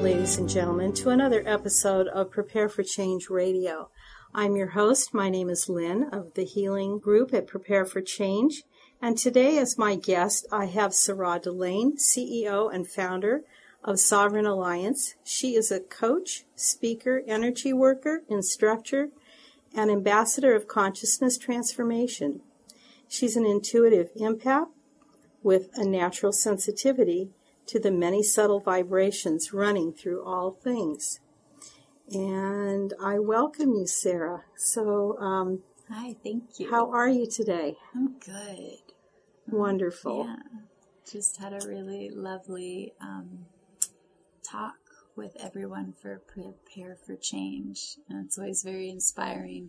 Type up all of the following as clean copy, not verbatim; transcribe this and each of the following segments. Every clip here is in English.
ladies and gentlemen, to another episode of Prepare for Change Radio. I'm your host. My name is Lynn of the Healing Group at Prepare for Change. And today, as my guest, I have Sarah Delane, CEO and founder of Sovereign Alliance. She is a coach, speaker, energy worker, instructor, and ambassador of consciousness transformation. She's an intuitive empath with a natural sensitivity to the many subtle vibrations running through all things. And I welcome you, Sarah. So, hi, thank you. How are you today? I'm good. Wonderful. Yeah, just had a really lovely talk with everyone for Prepare for Change. And it's always very inspiring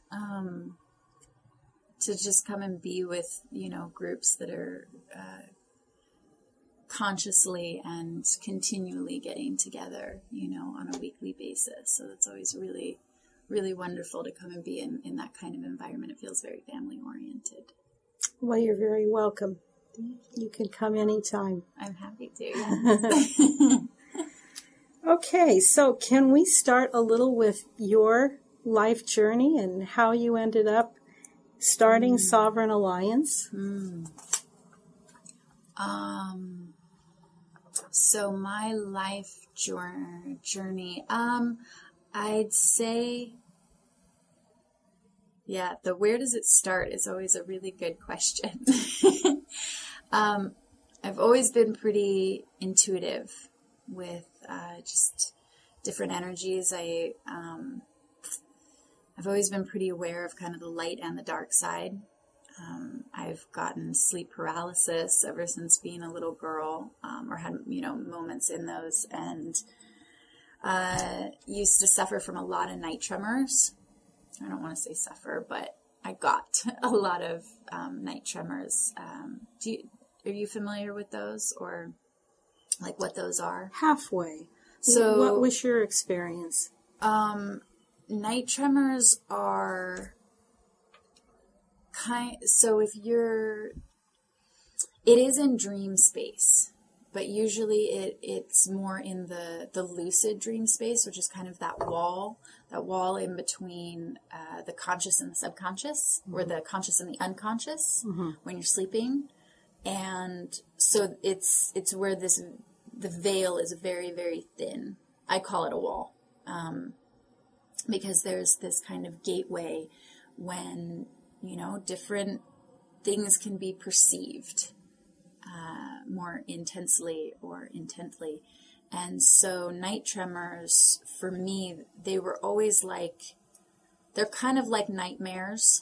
to just come and be with, groups that are consciously and continually getting together, on a weekly basis. So it's always really, really wonderful to come and be in that kind of environment. It feels very family oriented. Well, you're very welcome. You can come anytime. I'm happy to. Yeah. Okay, so can we start a little with your life journey and how you ended up starting Sovereign Alliance? So my life journey, I'd say, where does it start is always a really good question. I've always been pretty intuitive with just different energies. I've always been pretty aware of kind of the light and the dark side. I've gotten sleep paralysis ever since being a little girl, or had, moments in those, and used to suffer from a lot of night tremors. I don't want to say suffer, but I got a lot of night tremors. Are you familiar with those, or like what those are? Halfway. So, what was your experience? Night tremors are so if it is in dream space, but usually it's more in the lucid dream space, which is kind of that wall in between the conscious and the subconscious, or the conscious and the unconscious when you're sleeping. And so it's where the veil is very, very thin. I call it a wall, because there's this kind of gateway when different things can be perceived more intensely or intently. And so night tremors, for me, they were always they're kind of like nightmares,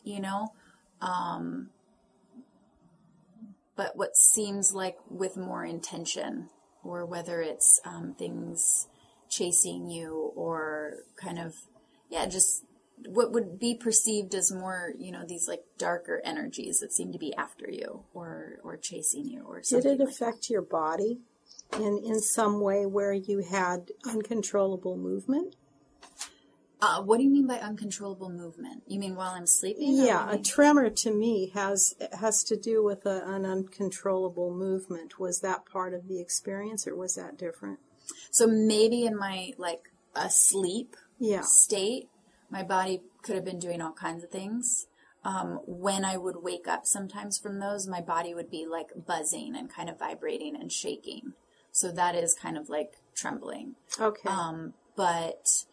but what seems like with more intention, or whether it's things chasing you, or kind of, just what would be perceived as more, these darker energies that seem to be after you or chasing you or something. Did it affect your body in some way where you had uncontrollable movement? What do you mean by uncontrollable movement? You mean while I'm sleeping? Yeah, a tremor to me has to do with an uncontrollable movement. Was that part of the experience, or was that different? So maybe in my asleep state, my body could have been doing all kinds of things. When I would wake up sometimes from those, my body would be buzzing and kind of vibrating and shaking. So that is kind of like trembling. Okay. But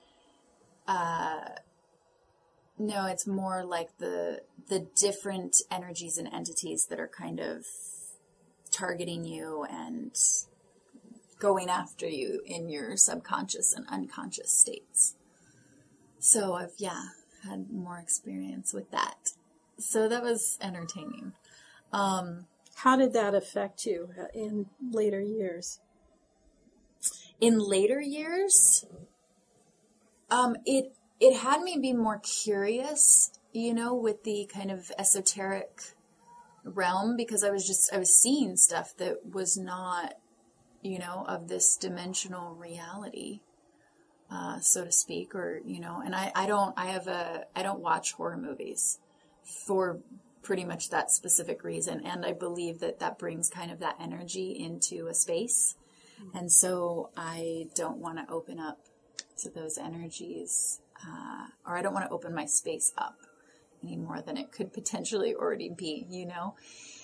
no, it's more like the different energies and entities that are kind of targeting you and going after you in your subconscious and unconscious states. So I've, had more experience with that. So that was entertaining. How did that affect you in later years? In later years, it had me be more curious, with the kind of esoteric realm, because I was seeing stuff that was not, of this dimensional reality. So to speak, or, and I don't watch horror movies for pretty much that specific reason. And I believe that brings kind of that energy into a space. And so I don't want to open up to those energies, or I don't want to open my space up any more than it could potentially already be, you know?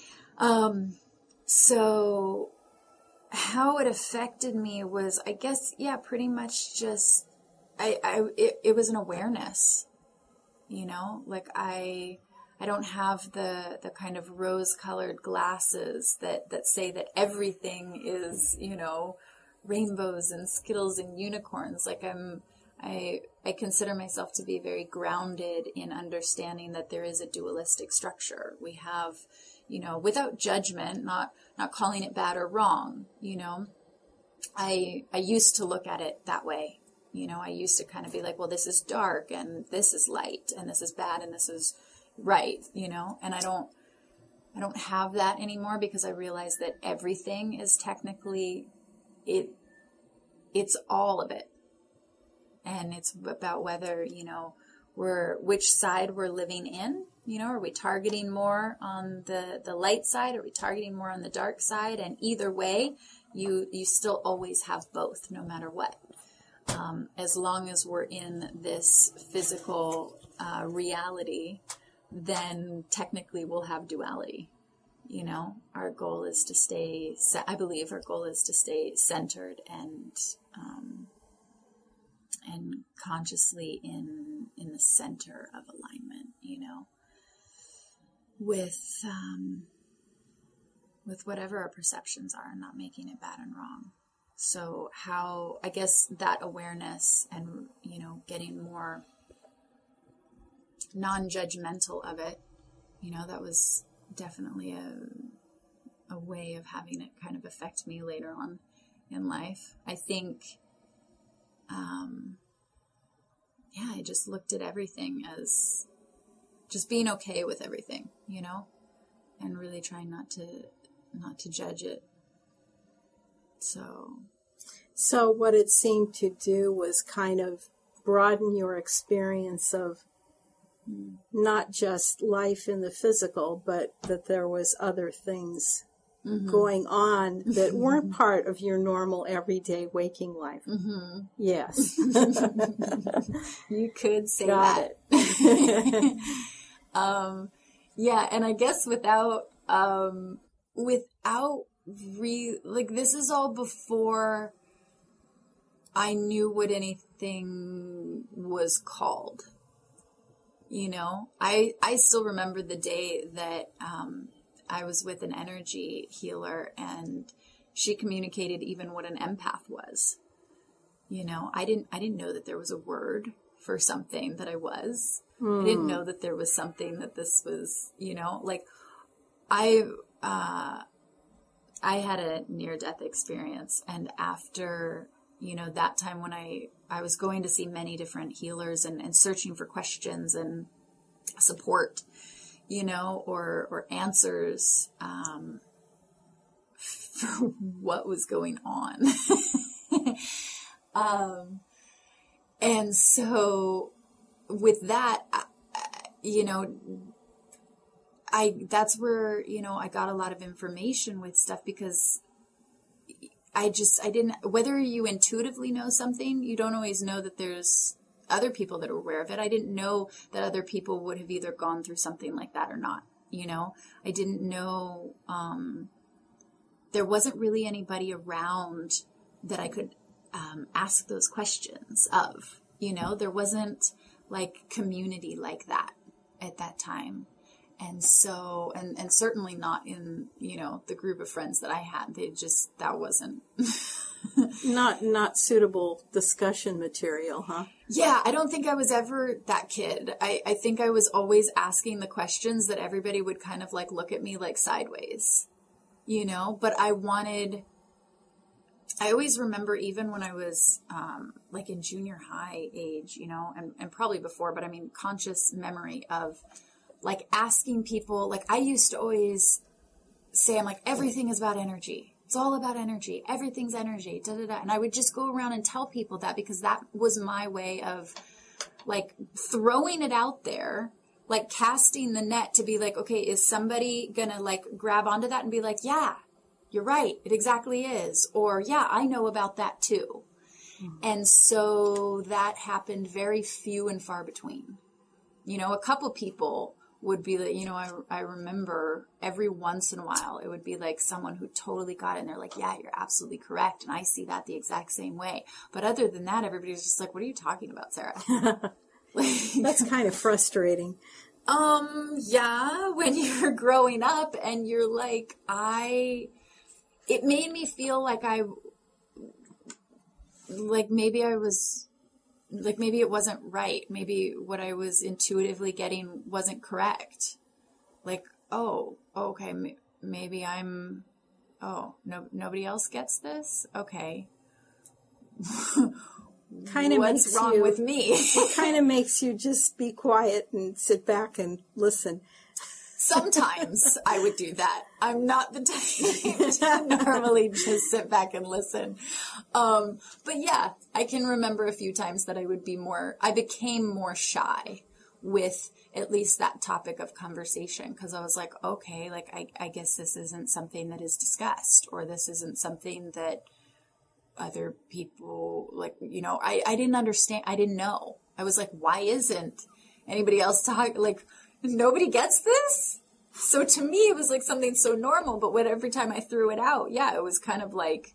So how it affected me was, I guess, pretty much just, it was an awareness, you know, like I don't have the kind of rose-colored glasses that say that everything is, you know, rainbows and Skittles and unicorns. Like I consider myself to be very grounded in understanding that there is a dualistic structure. We have, you know, without judgment, not calling it bad or wrong, you know. I used to look at it that way. You know, I used to kind of be like, well, this is dark and this is light and this is bad and this is right, you know. And I don't have that anymore, because I realize that everything is technically, it's all of it. And it's about whether, you know, which side we're living in. You know, are we targeting more on the light side? Are we targeting more on the dark side? And either way, you still always have both, no matter what. As long as we're in this physical reality, then technically we'll have duality. You know, our goal is to stay, I believe our goal is to stay centered and consciously in the center of alignment, you know, with whatever our perceptions are, and not making it bad and wrong. So how, I guess, that awareness and, you know, getting more non-judgmental of it, you know, that was definitely a way of having it kind of affect me later on in life. I think, I just looked at everything as just being okay with everything, you know, and really trying not to judge it. So what it seemed to do was kind of broaden your experience of not just life in the physical, but that there was other things going on that weren't part of your normal everyday waking life. Mm-hmm. Yes. You could say Got that. It. And I guess without this is all before I knew what anything was called. You know, I still remember the day that I was with an energy healer, and she communicated even what an empath was. You know, I didn't know that there was a word for something that I was. I didn't know that there was something that this was, you know, like I had a near-death experience, and after, you know, that time when I was going to see many different healers and searching for questions and support, you know, or answers for what was going on. And so with that, you know, that's where, you know, I got a lot of information with stuff, because I didn't, whether you intuitively know something, you don't always know that there's other people that are aware of it. I didn't know that other people would have either gone through something like that or not. You know, I didn't know, there wasn't really anybody around that I could ask those questions of, you know, there wasn't like community like that at that time. And so, and certainly not in, you know, the group of friends that I had, that wasn't not suitable discussion material, huh? Yeah, I don't think I was ever that kid. I think I was always asking the questions that everybody would kind of like look at me like sideways, you know, but I always remember, even when I was like in junior high age, you know, and probably before, but I mean, conscious memory of like asking people, like I used to always say, I'm like, everything is about energy. It's all about energy. Everything's energy. Da, da, da. And I would just go around and tell people that, because that was my way of like throwing it out there, like casting the net to be like, okay, is somebody going to like grab onto that and be like, yeah, you're right. It exactly is. Or, yeah, I know about that too. And so that happened very few and far between. You know, a couple people would be like, you know, I remember every once in a while, it would be like someone who totally got it and they're like, yeah, you're absolutely correct. And I see that the exact same way. But other than that, everybody's just like, what are you talking about, Sarah? That's kind of frustrating. Yeah, when you're growing up and you're like, it made me feel like maybe it wasn't right. Maybe what I was intuitively getting wasn't correct. Like, oh, okay, maybe nobody else gets this? Okay. What's wrong with me? It kind of makes you just be quiet and sit back and listen. Sometimes I would do that. I'm not the type to normally just sit back and listen. But yeah, I can remember a few times that I became more shy with at least that topic of conversation, because I was like, okay, like I guess this isn't something that is discussed, or this isn't something that other people, like, you know, I didn't understand. I didn't know. I was like, why isn't anybody else talking? Like, nobody gets this? So to me, it was like something so normal, but every time I threw it out, yeah, it was kind of like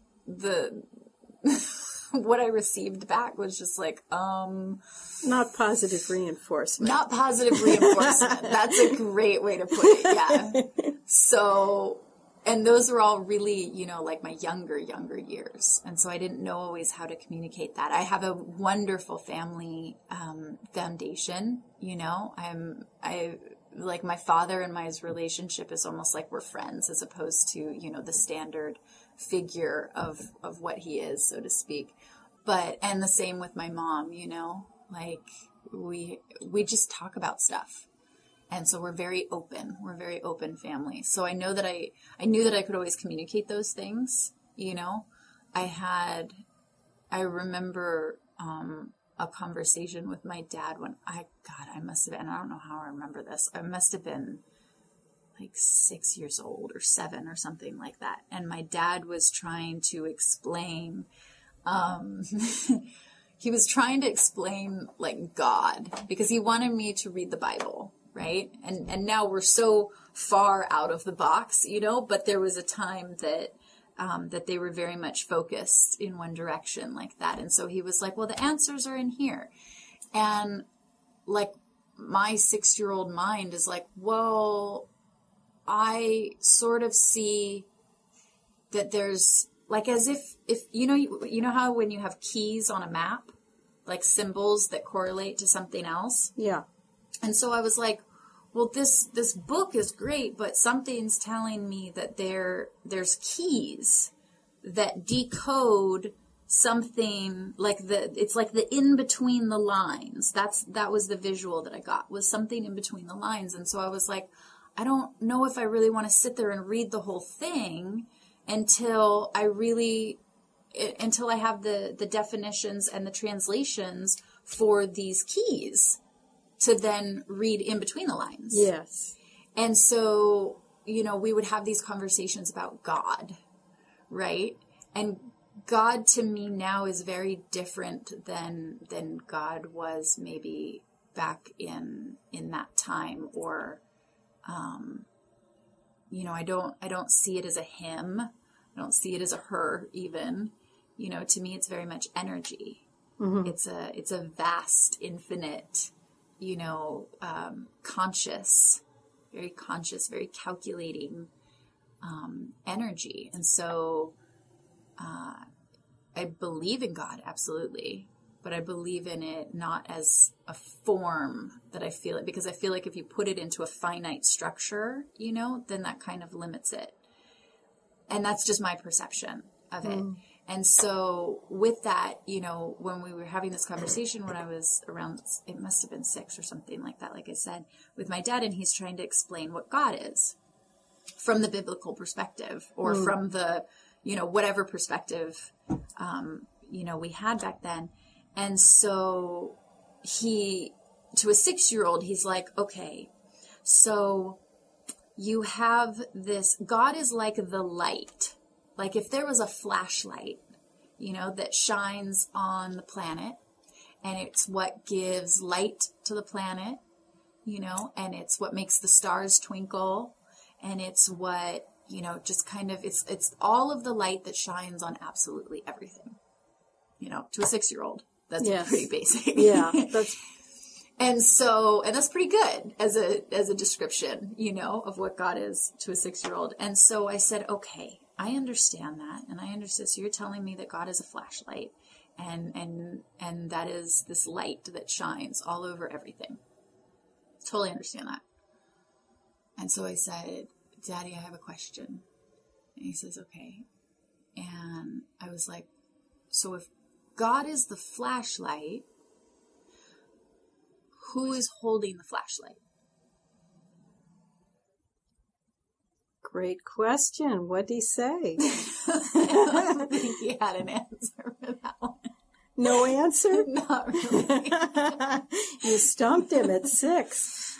what I received back was just like, not positive reinforcement. Not positive reinforcement. That's a great way to put it. Yeah. So, and those were all really, you know, like my younger years. And so I didn't know always how to communicate that. I have a wonderful family foundation, you know. I like my father and my relationship is almost like we're friends, as opposed to, you know, the standard figure of what he is, so to speak. And the same with my mom, you know, like we just talk about stuff. And so we're very open. We're a very open family. So I know that I knew that I could always communicate those things, you know. I remember a conversation with my dad when I must have been, and I don't know how I remember this. I must have been like 6 years old or 7 or something like that. And my dad was trying to explain, he was trying to explain like God, because he wanted me to read the Bible. Right. And now we're so far out of the box, you know, but there was a time that they were very much focused in one direction like that. And so he was like, well, the answers are in here. And like my 6-year-old mind is like, well, I sort of see that there's like, as if you know how when you have keys on a map, like symbols that correlate to something else. Yeah. And so I was like, well, this book is great, but something's telling me that there's keys that decode something, like it's like the in between the lines. That was the visual that I got, was something in between the lines. And so I was like, I don't know if I really want to sit there and read the whole thing until I have the definitions and the translations for these keys to then read in between the lines. Yes. And so, you know, we would have these conversations about God, right? And God to me now is very different than God was maybe back in that time, or, you know, I don't see it as a him. I don't see it as a her even. You know, to me, it's very much energy. Mm-hmm. It's a vast, infinite, you know, conscious, very calculating energy. And so I believe in God, absolutely. But I believe in it not as a form that I feel it, because I feel like if you put it into a finite structure, you know, then that kind of limits it. And that's just my perception of it. Mm. And so with that, you know, when we were having this conversation when I was around, it must have been 6 or something like that, like I said, with my dad, and he's trying to explain what God is from the biblical perspective, or from the, you know, whatever perspective, you know, we had back then. And so to a 6-year-old, he's like, okay, so you have this, God is like the light, Like if there was a flashlight, you know, that shines on the planet, and it's what gives light to the planet, you know, and it's what makes the stars twinkle, and it's what, you know, just kind of, it's all of the light that shines on absolutely everything, you know, to a 6-year-old. That's pretty basic. Yeah. And that's pretty good as a description, you know, of what God is to a 6-year-old. And so I said, okay, I understand that. And I understand. So you're telling me that God is a flashlight, and that is this light that shines all over everything. Totally understand that. And so I said, Daddy, I have a question. And he says, okay. And I was like, so if God is the flashlight, who is holding the flashlight? Great question. What did he say? I don't think he had an answer for that one. No answer? Not really. You stumped him at 6.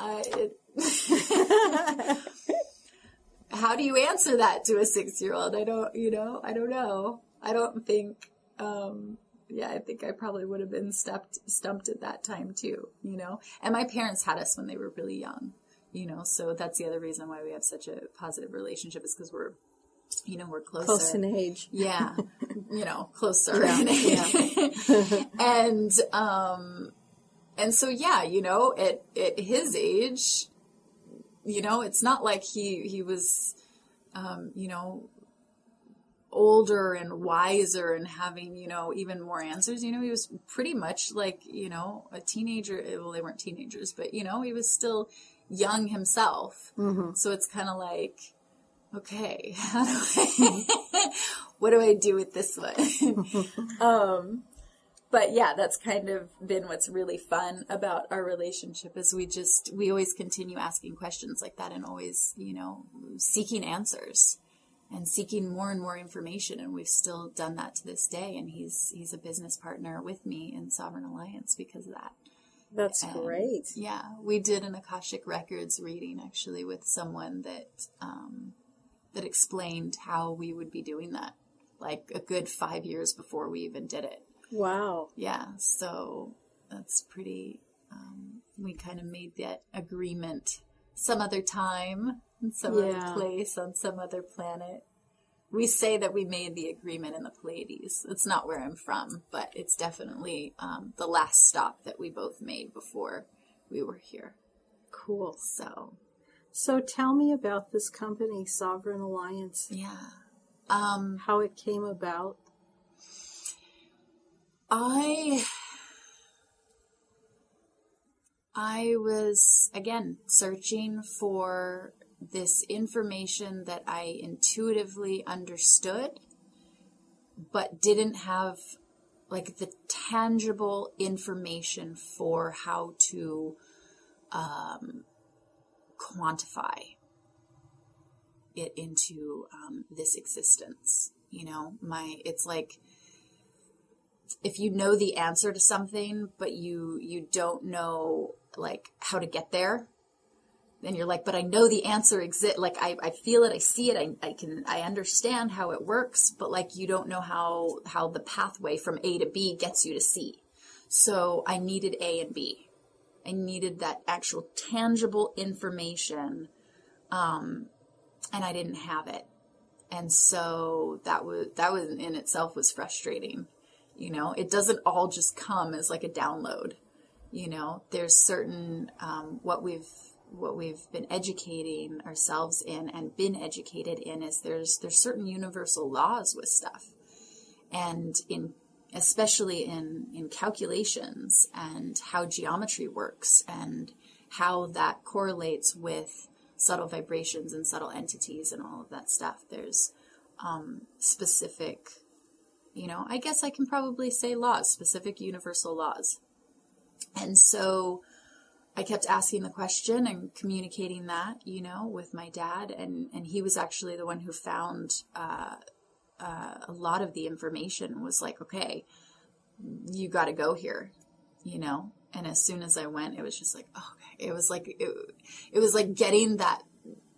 How do you answer that to a 6-year-old? I don't know. I don't think, I think I probably would have been stumped at that time too, you know? And my parents had us when they were really young, you know? So that's the other reason why we have such a positive relationship, is because we're closer. Close in age. Yeah. You know, closer in age. Yeah. And so, yeah, you know, at his age, you know, it's not like he was, you know, older and wiser and having, you know, even more answers. You know, he was pretty much like, you know, a teenager. Well, they weren't teenagers, but, you know, he was still young himself. Mm-hmm. So it's kind of like, okay, what do I do with this one? But yeah, that's kind of been what's really fun about our relationship, is we always continue asking questions like that, and always, you know, seeking answers and seeking more and more information. And we've still done that to this day. And he's a business partner with me in Sovereign Alliance because of that. That's great. Yeah. We did an Akashic Records reading actually with someone that explained how we would be doing that, like a good 5 years before we even did it. Wow. Yeah. So that's pretty, we kind of made that agreement some other time, in some other place, on some other planet. We say that we made the agreement in the Pleiades. It's not where I'm from, but it's definitely the last stop that we both made before we were here. Cool. So tell me about this company, Sovereign Alliance. Yeah. How it came about. I was, again, searching for this information that I intuitively understood, but didn't have like the tangible information for how to quantify it into this existence. You know, it's like, if you know the answer to something, but you don't know like how to get there, then you're like, but I know the answer exists. Like I feel it, I see it, I understand how it works, but like you don't know how the pathway from A to B gets you to C. So I needed A and B. I needed that actual tangible information, and I didn't have it. And so that was in itself was frustrating. You know, it doesn't all just come as like a download. You know, there's certain what we've been educating ourselves in and been educated in is there's certain universal laws with stuff, and especially in calculations and how geometry works and how that correlates with subtle vibrations and subtle entities and all of that stuff. There's specific, you know, I guess I can probably say laws, specific universal laws. And so I kept asking the question and communicating that, you know, with my dad. And he was actually the one who found a lot of the information, was like, okay, you got to go here, you know. And as soon as I went, it was just like, okay. It was like getting that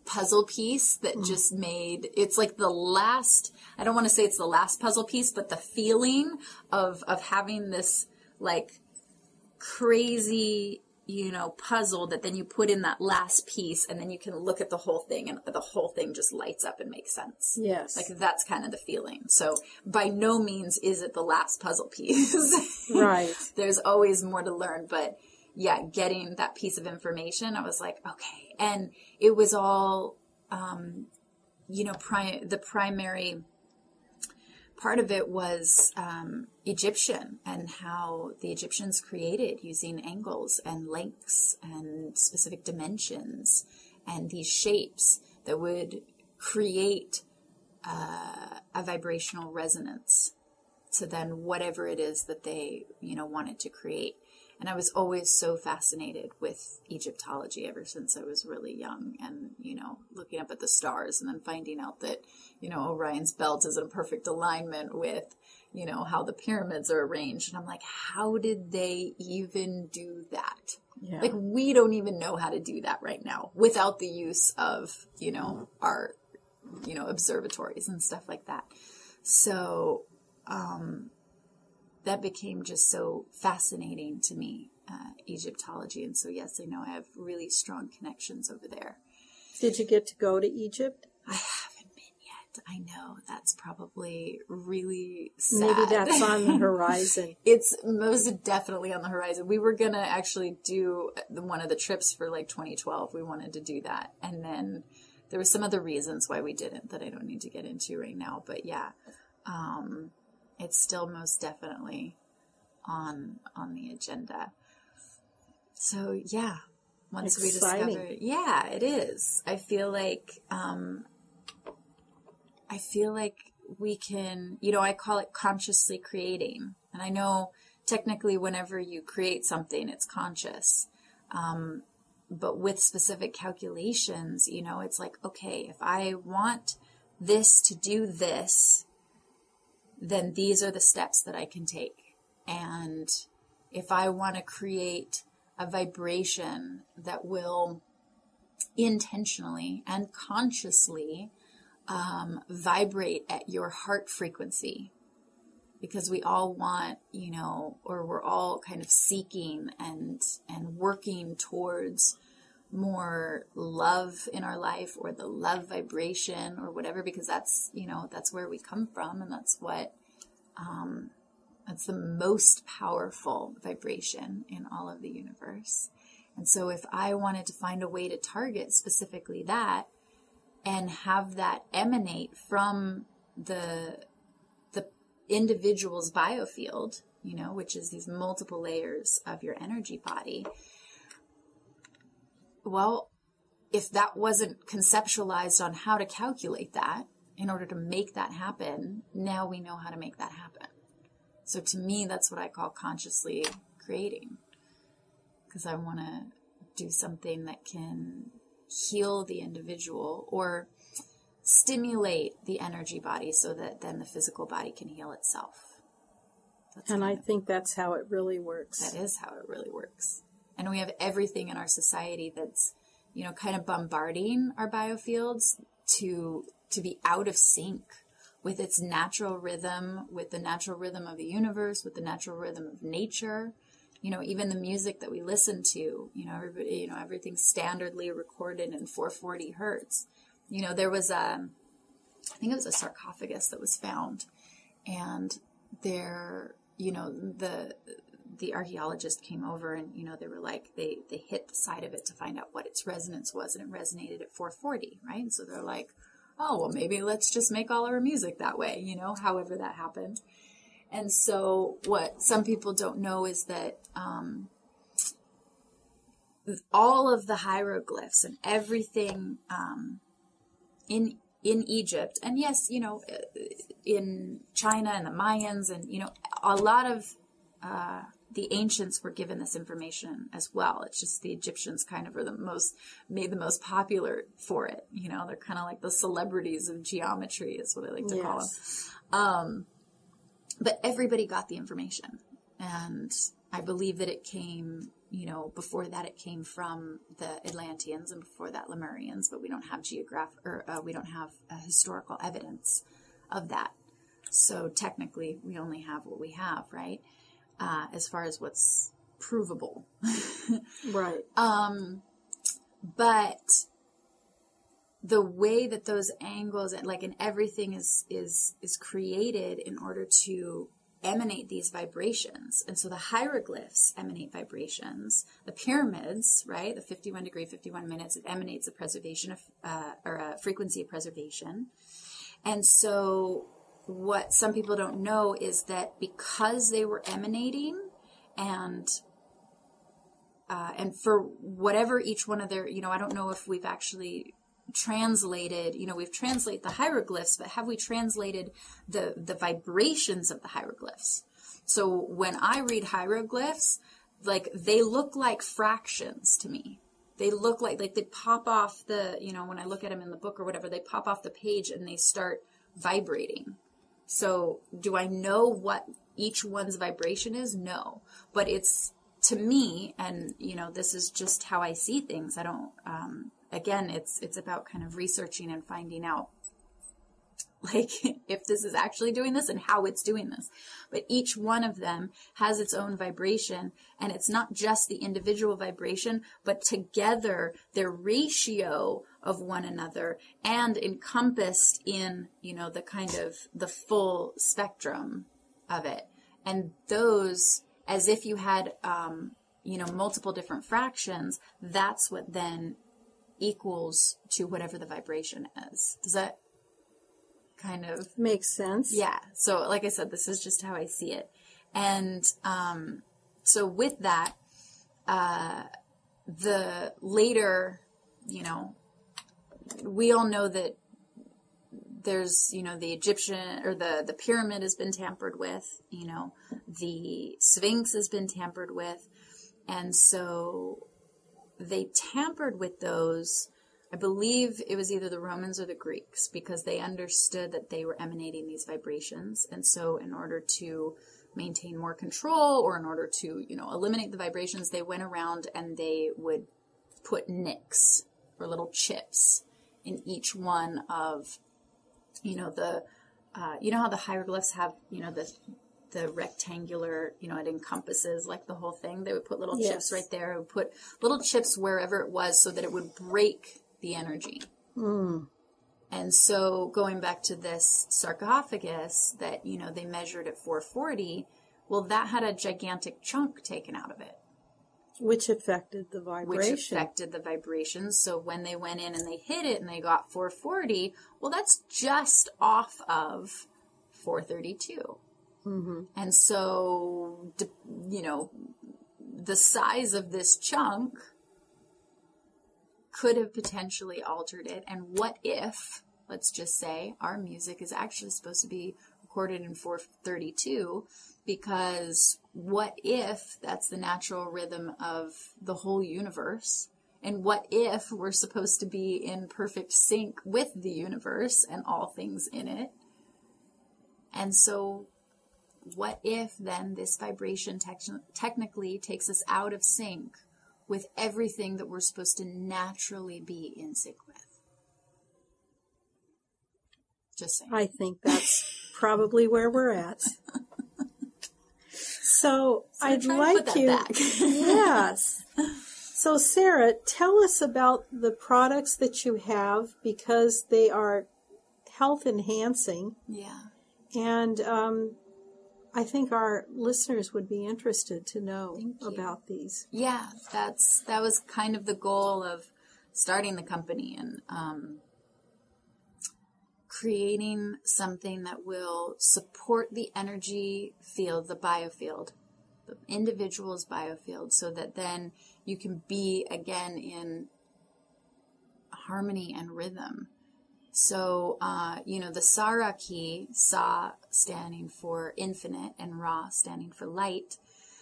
puzzle piece that just made, it's like the last, I don't want to say it's the last puzzle piece, but the feeling of having this like crazy, puzzle that then you put in that last piece and then you can look at the whole thing and the whole thing just lights up and makes sense. Yes. Like that's kind of the feeling. So by no means is it the last puzzle piece. Right. There's always more to learn, but yeah, getting that piece of information, I was like, okay. And it was all, the primary part of it was Egyptian and how the Egyptians created using angles and lengths and specific dimensions and these shapes that would create a vibrational resonance to then whatever it is that they, wanted to create. And I was always so fascinated with Egyptology ever since I was really young and, looking up at the stars and then finding out that, Orion's belt is in perfect alignment with, how the pyramids are arranged. And I'm like, how did they even do that? Yeah. Like, we don't even know how to do that right now without the use of, our, observatories and stuff like that. So, that became just so fascinating to me, Egyptology. And so, yes, I know I have really strong connections over there. Did you get to go to Egypt? I haven't been yet. I know that's probably really sad. Maybe that's on the horizon. It's most definitely on the horizon. We were going to actually do one of the trips for like 2012. We wanted to do that. And then there were some other reasons why we didn't that I don't need to get into right now. But yeah, it's still most definitely on the agenda. So yeah, once Exciting. we discover, yeah, it is. I feel like we can, I call it consciously creating. And I know technically whenever you create something, it's conscious. But with specific calculations, it's like, okay, if I want this to do this, then these are the steps that I can take. And if I want to create a vibration that will intentionally and consciously vibrate at your heart frequency, because we all want, or we're all kind of seeking and working towards more love in our life or the love vibration or whatever, because that's, that's where we come from. And that's what, that's the most powerful vibration in all of the universe. And so if I wanted to find a way to target specifically that and have that emanate from the individual's biofield, which is these multiple layers of your energy body, well, if that wasn't conceptualized on how to calculate that in order to make that happen, now we know how to make that happen. So to me, that's what I call consciously creating, because I want to do something that can heal the individual or stimulate the energy body so that then the physical body can heal itself. And I think that's how it really works. That is how it really works. And we have everything in our society that's, kind of bombarding our biofields to be out of sync with its natural rhythm, with the natural rhythm of the universe, with the natural rhythm of nature. Even the music that we listen to, everybody, everything's standardly recorded in 440 hertz. There was I think it was a sarcophagus that was found, and there, the archaeologist came over and, they were like, they hit the side of it to find out what its resonance was, and it resonated at 440, right? And so they're like, oh, well, maybe let's just make all our music that way, however that happened. And so what some people don't know is that all of the hieroglyphs and everything in Egypt, and yes, in China and the Mayans, and, a lot of the ancients were given this information as well. It's just the Egyptians kind of are made the most popular for it. They're kind of like the celebrities of geometry is what I like to call them. But everybody got the information. And I believe that it came, before that it came from the Atlanteans, and before that Lemurians, but we don't have we don't have historical evidence of that. So technically, we only have what we have, right? As far as what's provable. Right. But the way that those angles and everything is created in order to emanate these vibrations. And so the hieroglyphs emanate vibrations. The pyramids, right? The 51 degree, 51 minutes, it emanates a preservation of, or a frequency of preservation. And so what some people don't know is that because they were emanating and for whatever each one of their, I don't know if we've actually translated, we've translated the hieroglyphs, but have we translated the vibrations of the hieroglyphs? So when I read hieroglyphs, they look like fractions to me. They look like they pop off the, when I look at them in the book or whatever, they pop off the page and they start vibrating. So do I know what each one's vibration is? No, but it's, to me, and this is just how I see things. I don't, again, it's about kind of researching and finding out if this is actually doing this and how it's doing this. But each one of them has its own vibration, and it's not just the individual vibration, but together their ratio of one another and encompassed in, the kind of the full spectrum of it. And those, as if you had, multiple different fractions, that's what then equals to whatever the vibration is. Does that kind of make sense? Yeah. So like I said, this is just how I see it. And so with that, the later, we all know that there's, the Egyptian or the pyramid has been tampered with, the Sphinx has been tampered with. And so they tampered with those. I believe it was either the Romans or the Greeks, because they understood that they were emanating these vibrations. And so in order to maintain more control, or in order to, eliminate the vibrations, they went around and they would put nicks or little chips in each one of, how the hieroglyphs have, the rectangular, it encompasses the whole thing. They would put little chips right there. They would put little chips wherever it was so that it would break the energy. Mm. And so going back to this sarcophagus that, they measured at 440, well, that had a gigantic chunk taken out of it. Which affected the vibration. So when they went in and they hit it and they got 440, well, that's just off of 432. Mm-hmm. And so, the size of this chunk could have potentially altered it. And what if, let's just say, our music is actually supposed to be recorded in 432, because what if that's the natural rhythm of the whole universe? And what if we're supposed to be in perfect sync with the universe and all things in it? And so what if then this vibration technically takes us out of sync with everything that we're supposed to naturally be in sync with? Just saying. I think that's probably where we're at. So I'd like you. Yes. So Sarah, tell us about the products that you have, because they are health enhancing. Yeah. And I think our listeners would be interested to know about these. Yeah, that was kind of the goal of starting the company, and creating something that will support the energy field, the biofield, the individual's biofield, so that then you can be again in harmony and rhythm. So, the Sara key, Sa standing for infinite and Ra standing for light.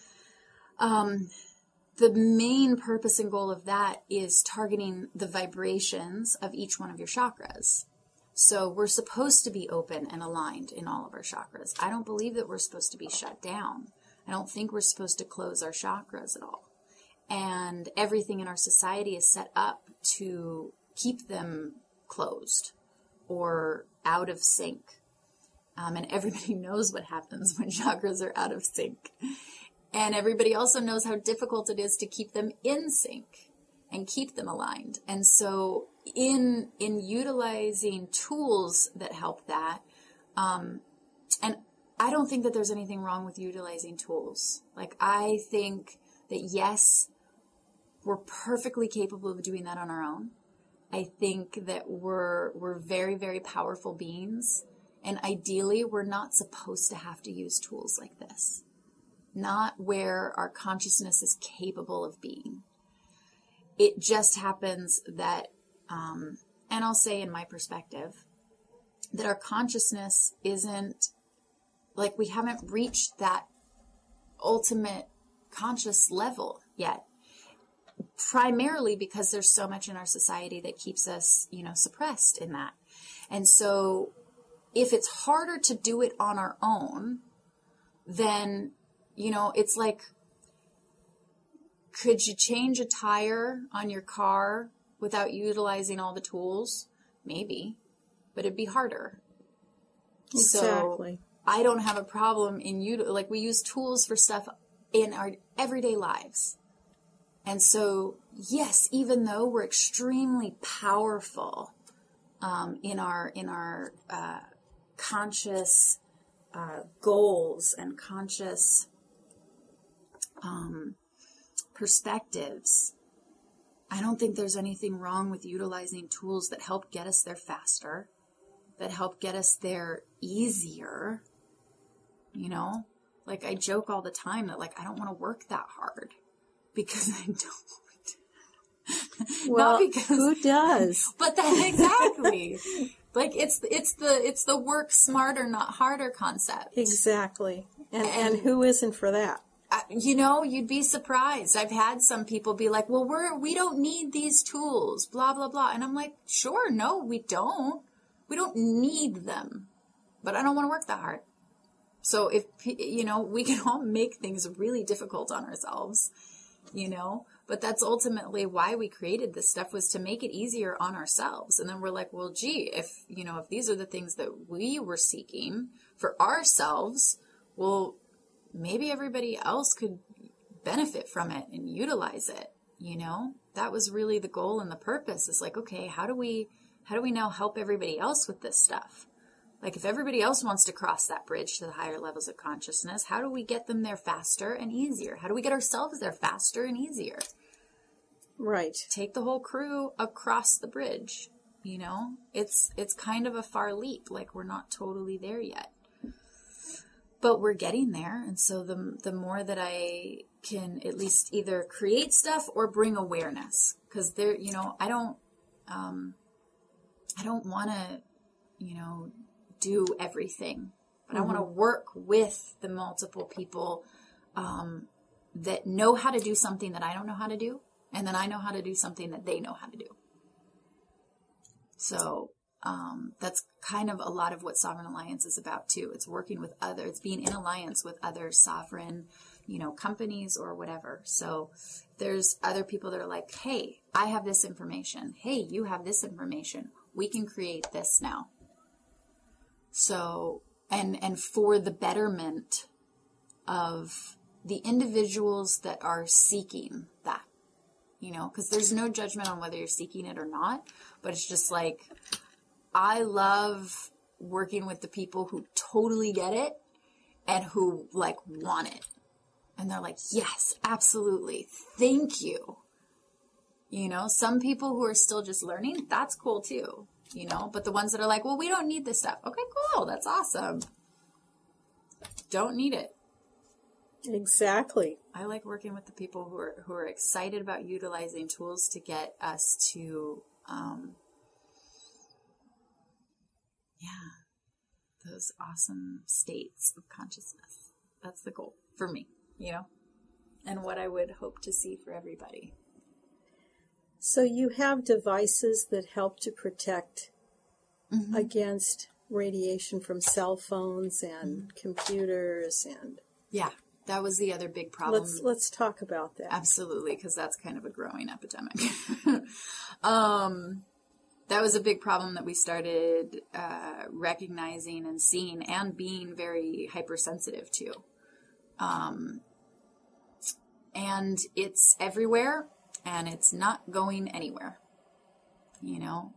The main purpose and goal of that is targeting the vibrations of each one of your chakras. So we're supposed to be open and aligned in all of our chakras. I don't believe that we're supposed to be shut down. I don't think we're supposed to close our chakras at all. And everything in our society is set up to keep them closed or out of sync. And everybody knows what happens when chakras are out of sync. And everybody also knows how difficult it is to keep them in sync and keep them aligned. And so in utilizing tools that help that, and I don't think that there's anything wrong with utilizing tools. Like, I think that, yes, we're perfectly capable of doing that on our own. I think that we're very, very powerful beings. And ideally, we're not supposed to have to use tools like this. Not where our consciousness is capable of being. It just happens that, and I'll say in my perspective, that our consciousness isn't, like, we haven't reached that ultimate conscious level yet. Primarily because there's so much in our society that keeps us, suppressed in that. And so if it's harder to do it on our own, then, it's like, could you change a tire on your car without utilizing all the tools? Maybe, but it'd be harder. Exactly. So I don't have a problem we use tools for stuff in our everyday lives. And so, yes, even though we're extremely powerful in our conscious goals and conscious perspectives, I don't think there's anything wrong with utilizing tools that help get us there faster, that help get us there easier. Like, I joke all the time that, like, I don't want to work that hard. Because I don't. Well, who does? But that exactly. Like, it's the work smarter, not harder concept. Exactly. And who isn't for that? You'd be surprised. I've had some people be like, well, we don't need these tools, blah, blah, blah. And I'm like, sure, no, we don't. We don't need them. But I don't want to work that hard. So if, we can all make things really difficult on ourselves. But that's ultimately why we created this stuff, was to make it easier on ourselves. And then we're like, well, gee, if these are the things that we were seeking for ourselves, well, maybe everybody else could benefit from it and utilize it. That was really the goal and the purpose. It's like, okay, how do we now help everybody else with this stuff? Like, if everybody else wants to cross that bridge to the higher levels of consciousness, how do we get them there faster and easier? How do we get ourselves there faster and easier? Right. Take the whole crew across the bridge. It's kind of a far leap. Like, we're not totally there yet, but we're getting there. And so the more that I can at least either create stuff or bring awareness, because there, I don't want to, do everything, but I want to work with the multiple people that know how to do something that I don't know how to do, and then I know how to do something that they know how to do. So that's kind of a lot of what Sovereign Alliance is about too. It's working with others, it's being in alliance with other sovereign, companies or whatever. So there's other people that are like, hey, I have this information. Hey, you have this information. We can create this now. So, and for the betterment of the individuals that are seeking that, because there's no judgment on whether you're seeking it or not, but it's just like, I love working with the people who totally get it and who want it. And they're like, yes, absolutely. Thank you. Some people who are still just learning, that's cool too. But the ones that are like, well, we don't need this stuff. Okay, cool. That's awesome. Don't need it. Exactly. I like working with the people who are excited about utilizing tools to get us to, those awesome states of consciousness. That's the goal for me, and what I would hope to see for everybody. So you have devices that help to protect against radiation from cell phones and computers and... Yeah. That was the other big problem. Let's talk about that. Absolutely, because that's kind of a growing epidemic. That was a big problem that we started recognizing and seeing and being very hypersensitive to. And it's everywhere, and it's not going anywhere. You know,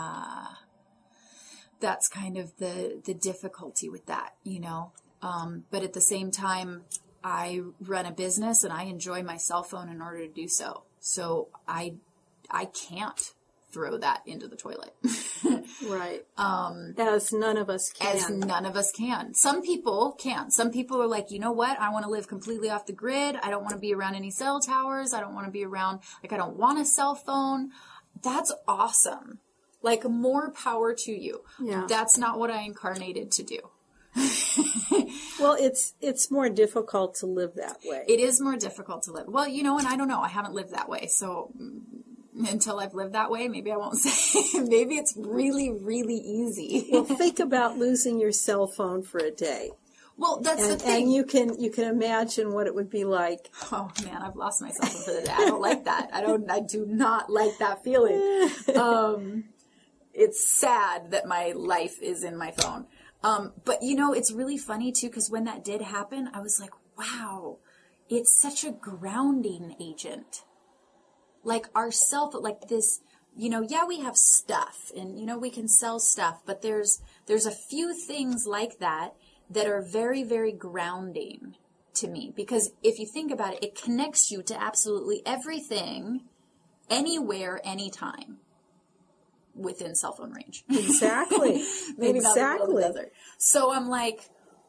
that's kind of the difficulty with that, you know. But at the same time, I run a business and I enjoy my cell phone in order to do so. So I can't throw that into the toilet. Right. As none of us can. As none of us can. Some people can. Some people are like, you know what? I want to live completely off the grid. I don't want to be around any cell towers. I don't want to be around, like, I don't want a cell phone. That's awesome. Like, more power to you. Yeah. That's not what I incarnated to do. Well, it's more difficult to live that way. It is more difficult to live. Well, you know, and I don't know. I haven't lived that way. So until I've lived that way, maybe I won't say. Maybe it's really, really easy. Well, think about losing your cell phone for a day. Well, that's the thing. And you can imagine what it would be like. Oh man, I've lost my cell phone for the day. I don't like that. I do not like that feeling. It's sad that my life is in my phone. But you know, it's really funny too, because when that did happen, I was like, wow, it's such a grounding agent. Like our like this, you know, yeah, we have stuff and, you know, we can sell stuff, but there's a few things like that are very, very grounding to me. Because if you think about it, it connects you to absolutely everything, anywhere, anytime. Within cell phone range. Exactly. Maybe exactly. not the middle of the desert. So I'm like,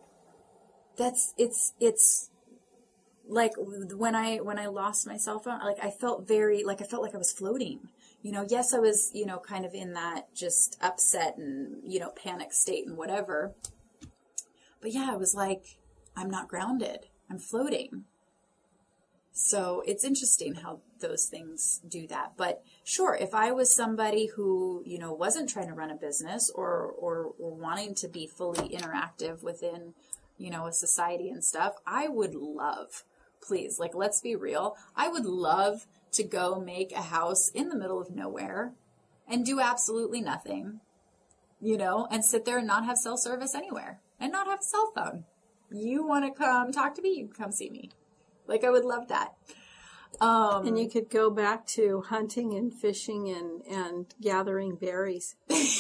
it's like when I lost my cell phone, like I felt like I was floating. You know, yes, I was, you know, kind of in that just upset and, you know, panic state and whatever. But yeah, I was like, I'm not grounded. I'm floating. So it's interesting how those things do that. But sure, if I was somebody who, you know, wasn't trying to run a business or wanting to be fully interactive within, you know, a society and stuff, I would love, please, like, let's be real. I would love to go make a house in the middle of nowhere and do absolutely nothing, you know, and sit there and not have cell service anywhere and not have a cell phone. You want to come talk to me? You can come see me. Like, I would love that. And you could go back to hunting and fishing and gathering berries.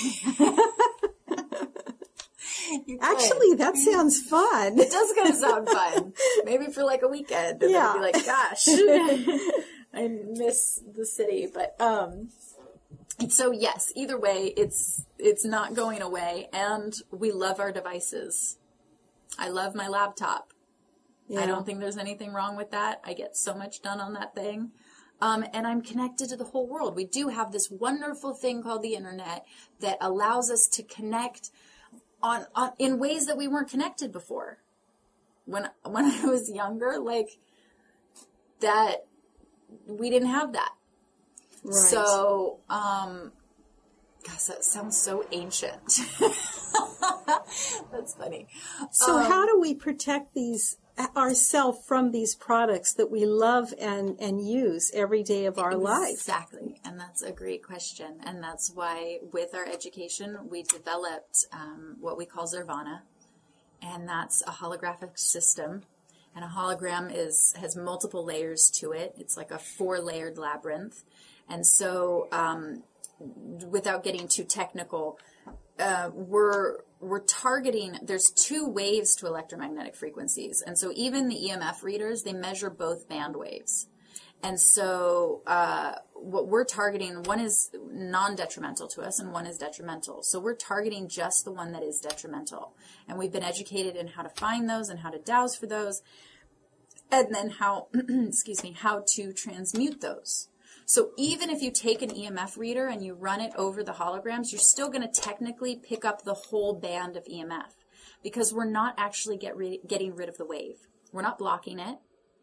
Actually, that sounds fun. It does kind of sound fun. Maybe for like a weekend. And then be like, gosh, I miss the city. But so yes, either way, it's not going away. And we love our devices. I love my laptop. Yeah. I don't think there's anything wrong with that. I get so much done on that thing. And I'm connected to the whole world. We do have this wonderful thing called the internet that allows us to connect on in ways that we weren't connected before. When I was younger, like that, we didn't have that. Right. So, gosh, that sounds so ancient. That's funny. So how do we protect ourselves from these products that we love and use every day of our life? Exactly. And that's a great question. And that's why with our education, we developed what we call Zirvana. And that's a holographic system. And a hologram has multiple layers to it. It's like a 4-layered labyrinth. And so without getting too technical, we're targeting, there's 2 waves to electromagnetic frequencies. And so even the EMF readers, they measure both band waves. And so what we're targeting, one is non-detrimental to us and one is detrimental. So we're targeting just the one that is detrimental. And we've been educated in how to find those and how to dowse for those. And then how, how to transmute those. So even if you take an EMF reader and you run it over the holograms, you're still going to technically pick up the whole band of EMF because we're not actually getting rid of the wave. We're not blocking it.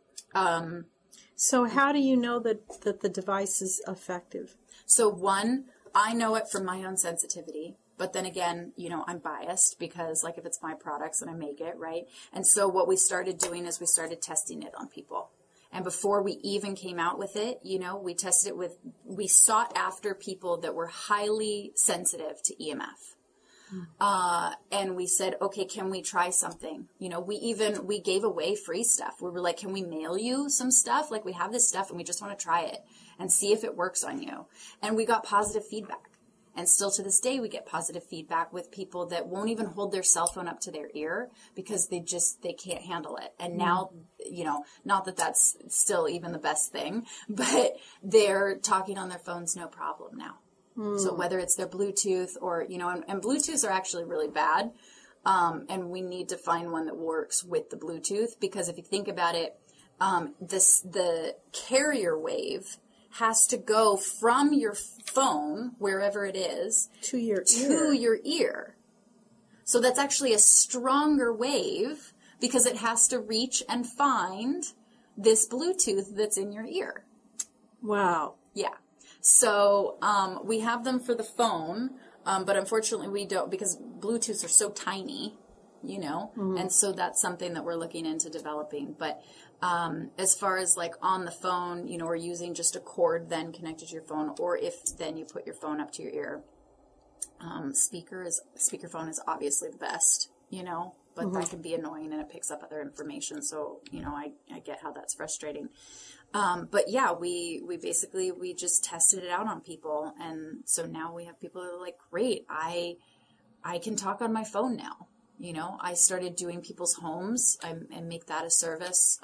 So how do you know that the device is effective? So one, I know it from my own sensitivity. But then again, I'm biased because like if it's my products and I make it, right? And so what we started doing is we started testing it on people. And before we even came out with it, we tested it we sought after people that were highly sensitive to EMF. And we said, okay, can we try something? We gave away free stuff. We were like, can we mail you some stuff? Like we have this stuff and we just want to try it and see if it works on you. And we got positive feedback. And still to this day, we get positive feedback with people that won't even hold their cell phone up to their ear because they can't handle it. And now, not that that's still even the best thing, but they're talking on their phones, no problem now. So whether it's their Bluetooth or, and Bluetooths are actually really bad. And we need to find one that works with the Bluetooth because if you think about it, the carrier wave has to go from your phone, wherever it is, to your ear. So that's actually a stronger wave because it has to reach and find this Bluetooth that's in your ear. Wow. Yeah. So we have them for the phone, but unfortunately we don't because Bluetooths are so tiny, and so that's something that we're looking into developing. But as far as like on the phone, or using just a cord then connected to your phone, or if then you put your phone up to your ear, speakerphone is obviously the best, but that can be annoying and it picks up other information. So, I get how that's frustrating. But yeah, we just tested it out on people. And so now we have people that are like, great, I can talk on my phone now. I started doing people's homes and make that a service,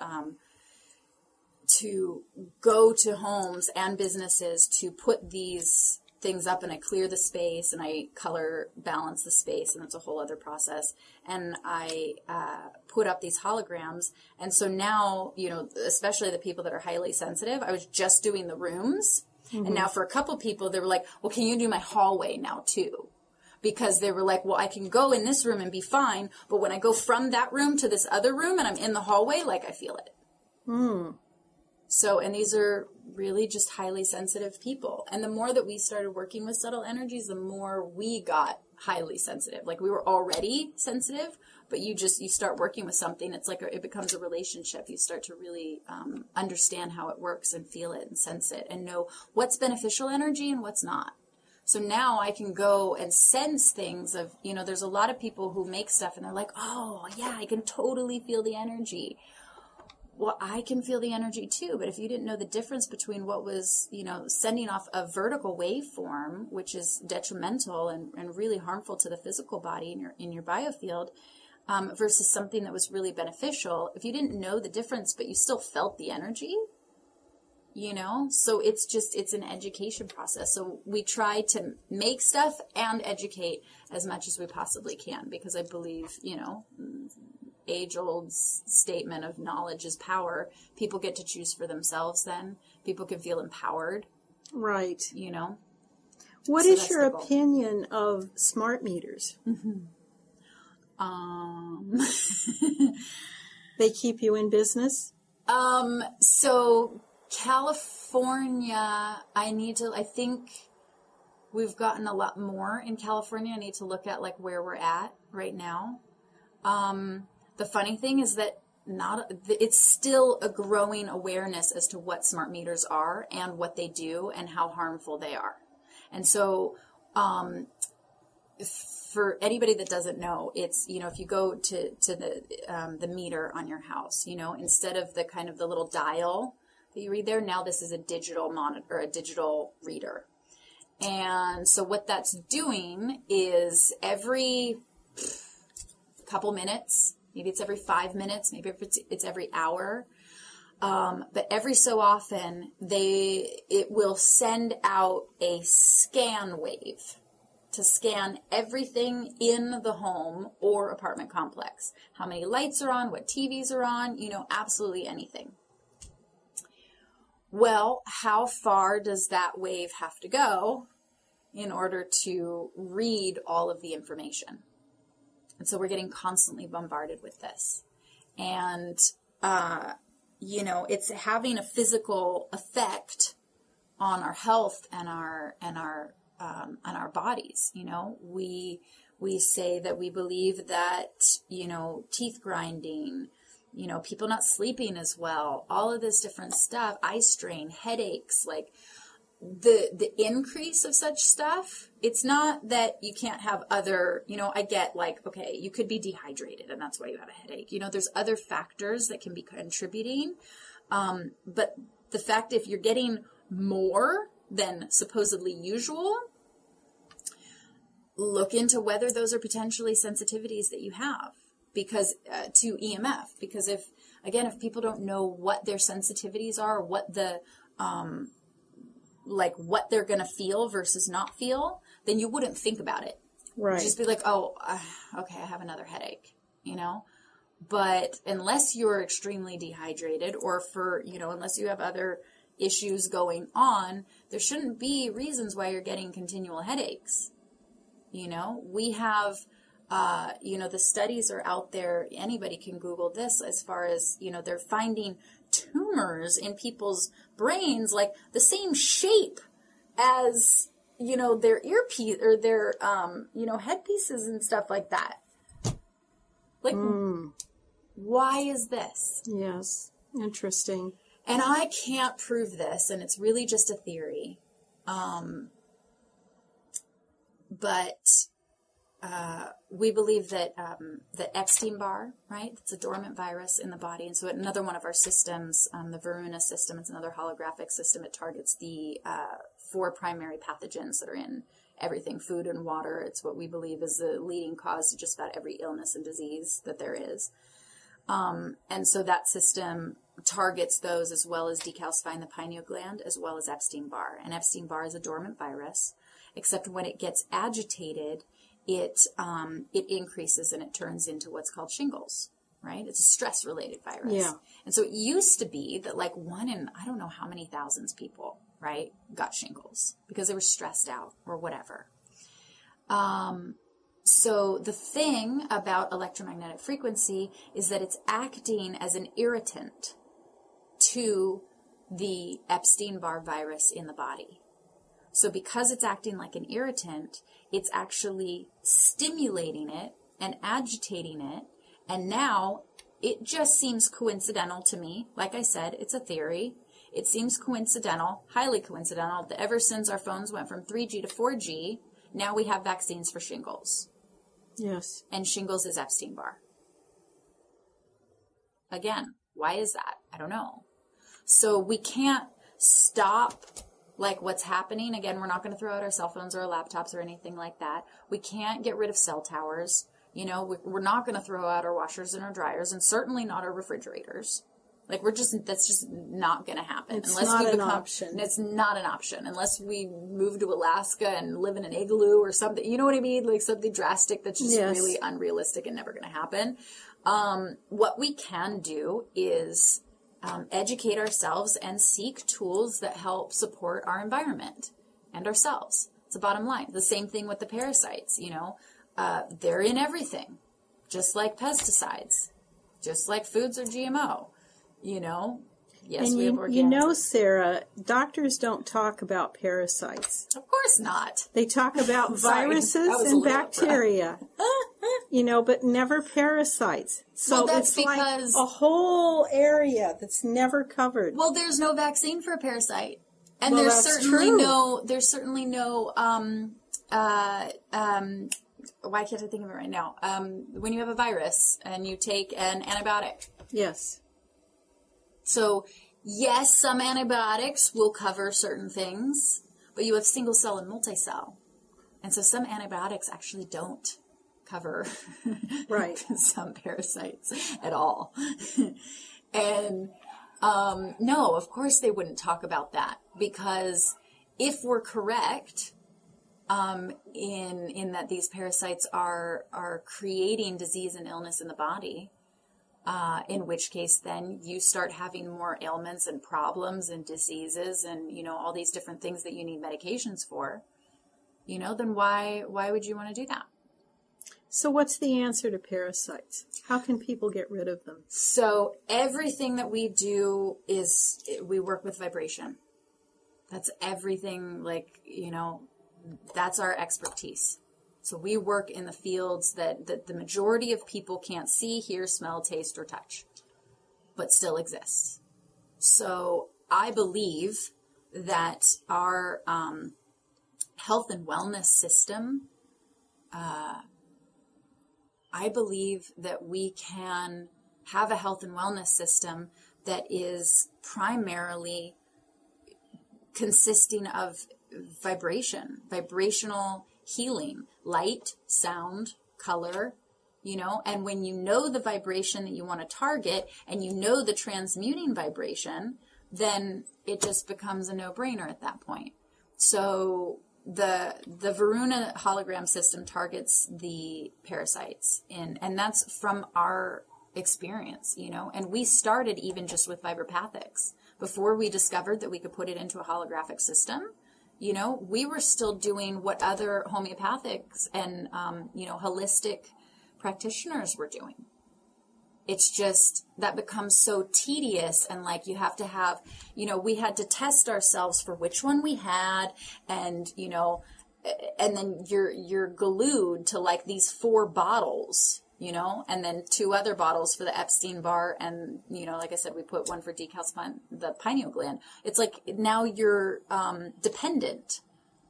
to go to homes and businesses to put these things up, and I clear the space and I color balance the space, and it's a whole other process. And I put up these holograms. And so now, especially the people that are highly sensitive, I was just doing the rooms. Mm-hmm. And now for a couple people, they were like, well, can you do my hallway now too? Because they were like, well, I can go in this room and be fine, but when I go from that room to this other room and I'm in the hallway, like I feel it. So, and these are really just highly sensitive people. And the more that we started working with subtle energies, the more we got highly sensitive. Like we were already sensitive, but you start working with something. It's like it becomes a relationship. You start to really understand how it works and feel it and sense it and know what's beneficial energy and what's not. So now I can go and sense things of, there's a lot of people who make stuff and they're like, oh, yeah, I can totally feel the energy. Well, I can feel the energy too, but if you didn't know the difference between what was, sending off a vertical waveform, which is detrimental and really harmful to the physical body in your biofield, versus something that was really beneficial, if you didn't know the difference, but you still felt the energy, so it's an education process. So we try to make stuff and educate as much as we possibly can, because I believe, age-old statement of knowledge is power. People get to choose for themselves then. People can feel empowered. Right. What So is your opinion of smart meters? They keep you in business? So California, I think we've gotten a lot more in California. I need to look at like where we're at right now. The funny thing is that it's still a growing awareness as to what smart meters are and what they do and how harmful they are. And so, for anybody that doesn't know, it's, if you go to the meter on your house, instead of the kind of the little dial that you read there, now this is a digital monitor, a digital reader. And so what that's doing is every couple minutes, maybe it's every 5 minutes, maybe it's every hour, but every so often it will send out a scan wave to scan everything in the home or apartment complex. How many lights are on, what TVs are on, absolutely anything. Well, how far does that wave have to go in order to read all of the information? And so we're getting constantly bombarded with this. And, it's having a physical effect on our health and our on our bodies. We say that we believe that, teeth grinding, people not sleeping as well, all of this different stuff, eye strain, headaches, like the increase of such stuff. It's not that you can't have other, I get like, okay, you could be dehydrated and that's why you have a headache. There's other factors that can be contributing. But the fact, if you're getting more than supposedly usual, look into whether those are potentially sensitivities that you have because to EMF. Because if people don't know what their sensitivities are, what the what they're going to feel versus not feel, then you wouldn't think about it. Right. You'd just be like, oh, okay, I have another headache, But unless you're extremely dehydrated or unless you have other issues going on, there shouldn't be reasons why you're getting continual headaches. We have, the studies are out there. Anybody can Google this as far as, they're finding tumors in people's brains, like the same shape as, their earpiece or their, headpieces and stuff like that. Like, why is this? Yes. Interesting. And I can't prove this, and it's really just a theory. But we believe that that Epstein-Barr, right? It's a dormant virus in the body. And so another one of our systems, the Varuna system, it's another holographic system. It targets the 4 primary pathogens that are in everything, food and water. It's what we believe is the leading cause to just about every illness and disease that there is. And so that system targets those as well as decalcifying the pineal gland as well as Epstein-Barr. And Epstein-Barr is a dormant virus, except when it gets agitated, it increases and it turns into what's called shingles, right? It's a stress-related virus. Yeah. And so it used to be that like 1 in, I don't know how many thousands people, right, got shingles because they were stressed out or whatever. So the thing about electromagnetic frequency is that it's acting as an irritant to the Epstein-Barr virus in the body. So because it's acting like an irritant, it's actually stimulating it and agitating it. And now it just seems coincidental to me. Like I said, it's a theory. It seems coincidental, highly coincidental, that ever since our phones went from 3G to 4G, now we have vaccines for shingles. Yes. And shingles is Epstein-Barr. Again, why is that? I don't know. So we can't stop like what's happening. Again, we're not going to throw out our cell phones or our laptops or anything like that. We can't get rid of cell towers. We're not going to throw out our washers and our dryers, and certainly not our refrigerators. Like that's just not going to happen. It's not an option. It's not an option unless we move to Alaska and live in an igloo or something. You know what I mean? Like something drastic that's just really unrealistic and never going to happen. What we can do is educate ourselves and seek tools that help support our environment and ourselves. It's the bottom line. The same thing with the parasites, they're in everything, just like pesticides, just like foods or GMO, Yes, and we have organic. Sarah, doctors don't talk about parasites. Of course not. They talk about viruses and bacteria, but never parasites. So that's it's because like a whole area that's never covered. Well, there's no vaccine for a parasite. And Well, there's that's certainly true. no why can't I think of it right now? When you have a virus and you take an antibiotic. Yes. So, yes, some antibiotics will cover certain things, but you have single cell and multi-cell. And so some antibiotics actually don't cover Right. some parasites at all. And no, of course they wouldn't talk about that, because if we're correct in that these parasites are creating disease and illness in the body, in which case then you start having more ailments and problems and diseases and, all these different things that you need medications for, then why would you want to do that? So what's the answer to parasites? How can people get rid of them? So everything that we do is we work with vibration. That's everything, like, that's our expertise. So we work in the fields that the majority of people can't see, hear, smell, taste, or touch, but still exists. So I believe that our health and wellness system, I believe that we can have a health and wellness system that is primarily consisting of vibrational healing, light, sound, color, and when you know the vibration that you want to target and you know the transmuting vibration, then it just becomes a no-brainer at that point. So the Varuna hologram system targets the parasites and that's from our experience, and we started even just with vibropathics before we discovered that we could put it into a holographic system. We were still doing what other homeopathics and holistic practitioners were doing. It's just that becomes so tedious, and like you have to have, we had to test ourselves for which one we had, and and then you're glued to like these 4 bottles, and then 2 other bottles for the Epstein-Barr, and like I said, we put one for decalcifying the pineal gland. It's like now you're dependent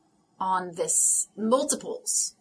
on this multiples.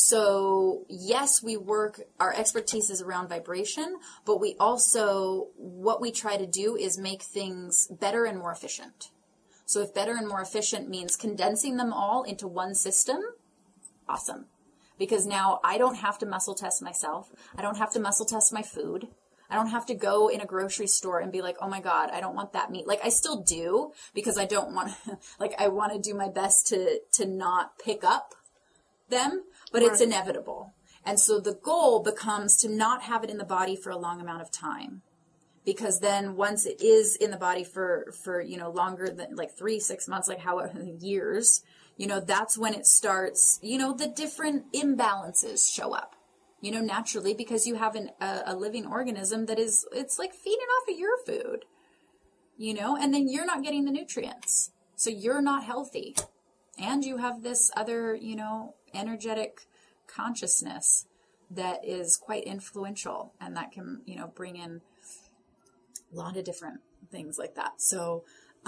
So yes, our expertise is around vibration, but we also, what we try to do is make things better and more efficient. So if better and more efficient means condensing them all into one system, awesome. Because now I don't have to muscle test myself. I don't have to muscle test my food. I don't have to go in a grocery store and be like, oh my God, I don't want that meat. Like I still do, because I don't want to, I want to do my best to not pick up them, but right. It's inevitable. And so the goal becomes to not have it in the body for a long amount of time. Because then once it is in the body for longer than 3-6 months, however years, that's when it starts, the different imbalances show up, naturally, because you have a living organism that it's like feeding off of your food, and then you're not getting the nutrients. So you're not healthy. And you have this other, energetic consciousness that is quite influential, and that can, bring in a lot of different things like that. So,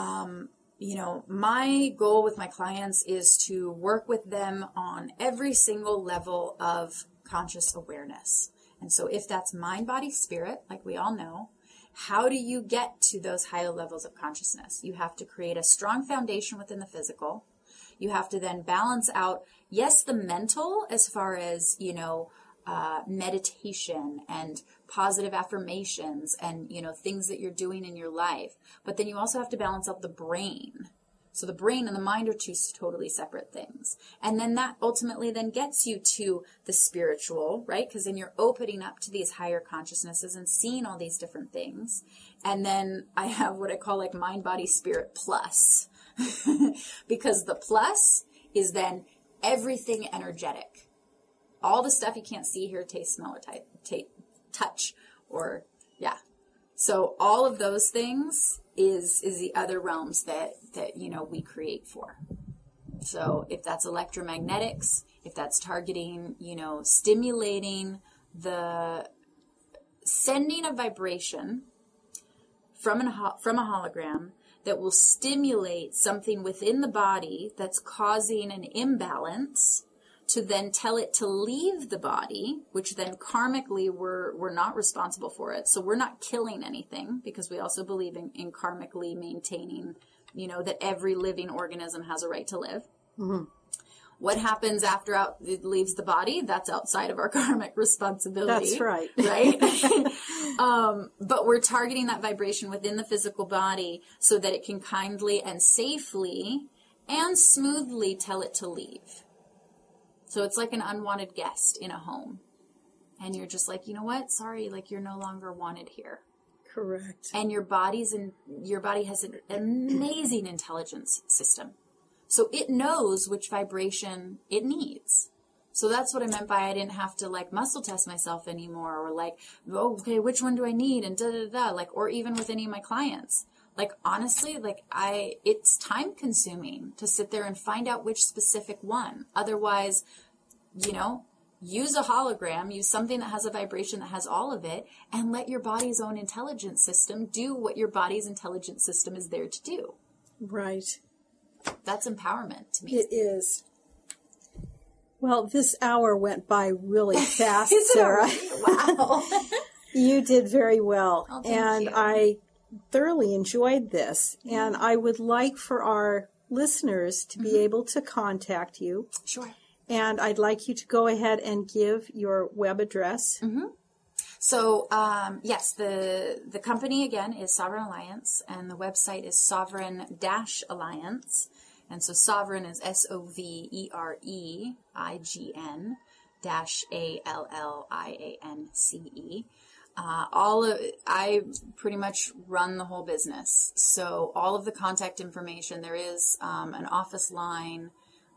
my goal with my clients is to work with them on every single level of conscious awareness. And so if that's mind, body, spirit, like we all know, how do you get to those higher levels of consciousness? You have to create a strong foundation within the physical. You have to then balance out, yes, the mental, as far as, meditation and positive affirmations and, things that you're doing in your life. But then you also have to balance out the brain. So the brain and the mind are 2 totally separate things. And then that ultimately then gets you to the spiritual, right? Because then you're opening up to these higher consciousnesses and seeing all these different things. And then I have what I call mind, body, spirit plus. Because the plus is then everything energetic. All the stuff you can't see, hear, taste, smell, or touch, or yeah. So all of those things is the other realms that we create for. So if that's electromagnetics, if that's targeting, stimulating the sending a vibration from a hologram that will stimulate something within the body that's causing an imbalance, to then tell it to leave the body, which then karmically we're not responsible for it. So we're not killing anything, because we also believe in karmically maintaining, that every living organism has a right to live. Mm-hmm. What happens after it leaves the body, that's outside of our karmic responsibility. That's right. Right? But we're targeting that vibration within the physical body so that it can kindly and safely and smoothly tell it to leave. So it's like an unwanted guest in a home. And you're just like, you know what? Sorry, you're no longer wanted here. Correct. And your body has an amazing intelligence system. So it knows which vibration it needs. So that's what I meant by I didn't have to muscle test myself anymore, or okay, which one do I need? And or even with any of my clients. Like, honestly, it's time consuming to sit there and find out which specific one. Otherwise, use a hologram, use something that has a vibration that has all of it, and let your body's own intelligence system do what your body's intelligence system is there to do. Right. That's empowerment to me. It is. Well, this hour went by really fast, Is it Sarah. already? Wow. You did very well. Oh, and you. I thoroughly enjoyed this. And I would like for our listeners to be able to contact you. Sure. And I'd like you to go ahead and give your web address. So, yes, the company, again, is Sovereign Alliance, and the website is Sovereign-Alliance. And so Sovereign is SOVEREIGN -ALLIANCE. I pretty much run the whole business. So all of the contact information, there is an office line.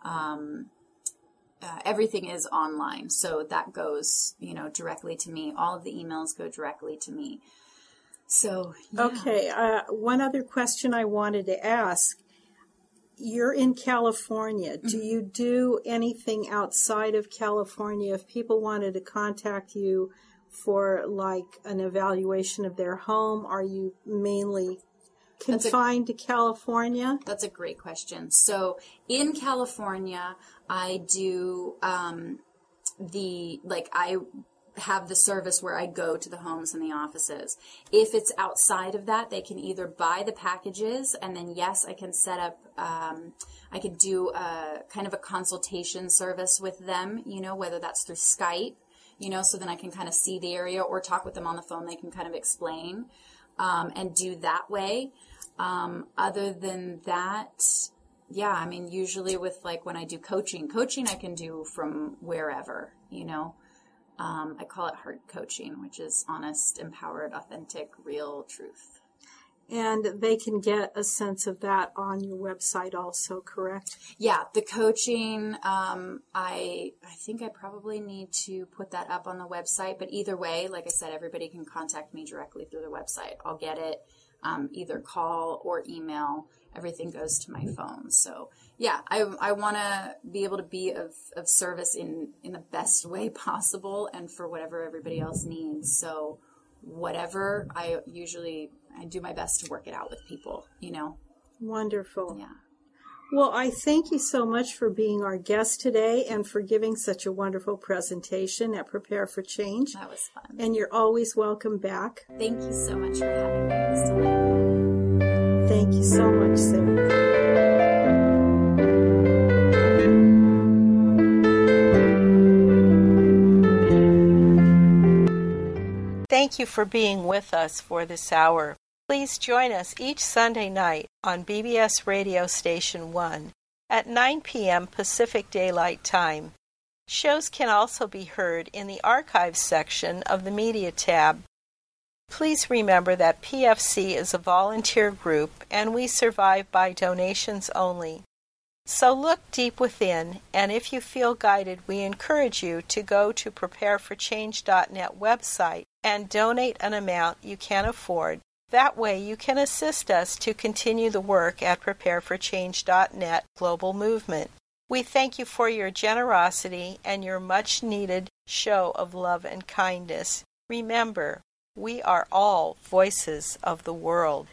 Everything is online. So that goes, directly to me. All of the emails go directly to me. So, yeah. Okay. One other question I wanted to ask. You're in California. Do you do anything outside of California? If people wanted to contact you for like an evaluation of their home, are you mainly confined to California? That's a great question. So in California, I do I have the service where I go to the homes and the offices. If it's outside of that, they can either buy the packages, and then yes, I can set up, I could do a kind of a consultation service with them, whether that's through Skype, so then I can kind of see the area, or talk with them on the phone. They can kind of explain, and do that way. Other than that, yeah, I mean, usually with when I do coaching I can do from wherever, I call it heart coaching, which is honest, empowered, authentic, real truth. And they can get a sense of that on your website also, correct? Yeah, the coaching, I think I probably need to put that up on the website. But either way, like I said, everybody can contact me directly through the website. I'll get it, either call or email. Everything goes to my phone. So yeah, I want to be able to be of service in the best way possible, and for whatever everybody else needs. So whatever, I do my best to work it out with people, Wonderful. Yeah. Well, I thank you so much for being our guest today and for giving such a wonderful presentation at Prepare for Change. That was fun. And you're always welcome back. Thank you so much for having me. It was delightful. Thank you so much, Sarah. Thank you for being with us for this hour. Please join us each Sunday night on BBS Radio Station 1 at 9 p.m. Pacific Daylight Time. Shows can also be heard in the Archives section of the Media tab. Please remember that PFC is a volunteer group and we survive by donations only. So look deep within, and if you feel guided, we encourage you to go to prepareforchange.net website and donate an amount you can afford. That way you can assist us to continue the work at prepareforchange.net global movement. We thank you for your generosity and your much-needed show of love and kindness. Remember, we are all voices of the world.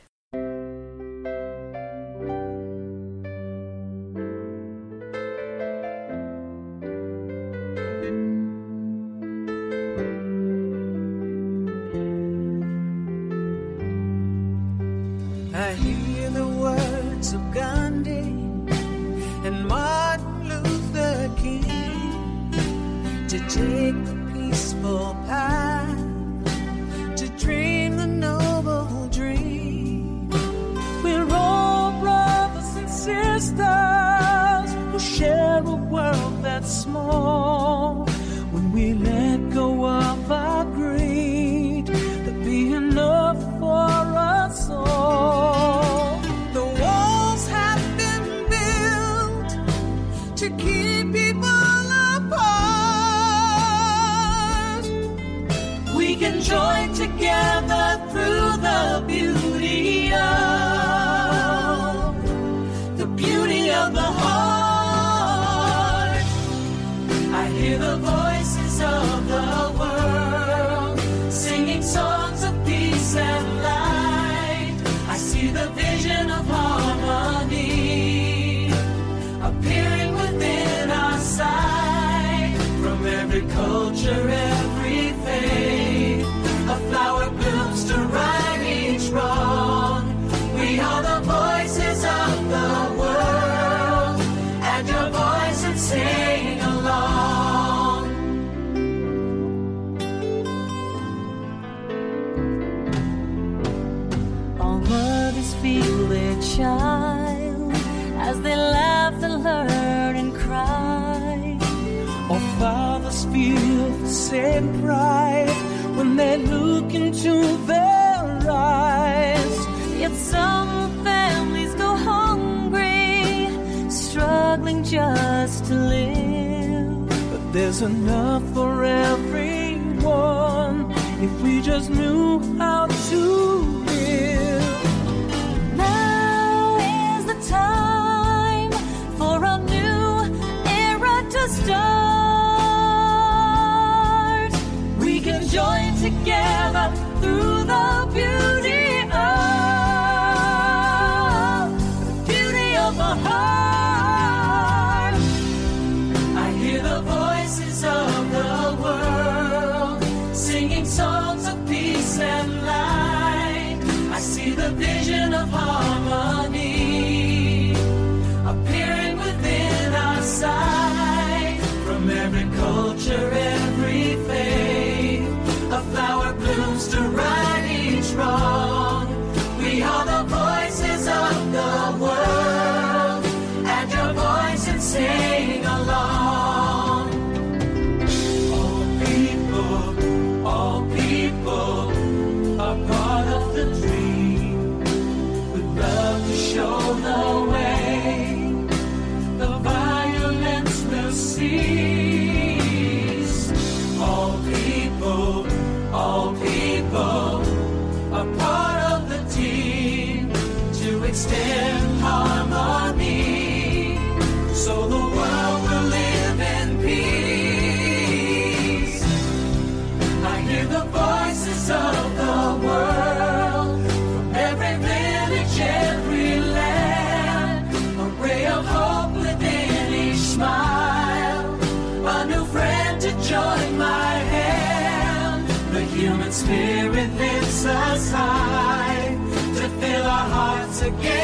I hear the words of Gandhi and Martin Luther King to take the peaceful path, to dream the noble dream. We're all brothers and sisters who share a world that's small. When we let go of our greed, there'll be enough for us all. The walls have been built to keep people apart. culture, every faith. A flower blooms to right each wrong. We are the voices of the world. Add your voice and sing along. All mothers feel their child as they laugh and learn and cry. All fathers feel the same pride when they look into their eyes. Yet some families go hungry, struggling just to live. But there's enough for everyone if we just knew how to live. Now is the time for a new era to start. We can join together through the beauty of the heart. I hear the voices of the world singing songs of peace and light. I see the vision of harmony appearing within our sight. From every culture, every faith, a flower blooms to right each wrong. We are the voices of the world. Add your voice and sing along. All people are part of the dream. We'd love to show the way. The violence will cease. All people are part of the team to extend harmony, so the world will live in peace. I hear the voices of the world from every village, every land, a ray of hope within each smile, a new friend to join my hand. The human spirit lifts us high to fill our hearts again.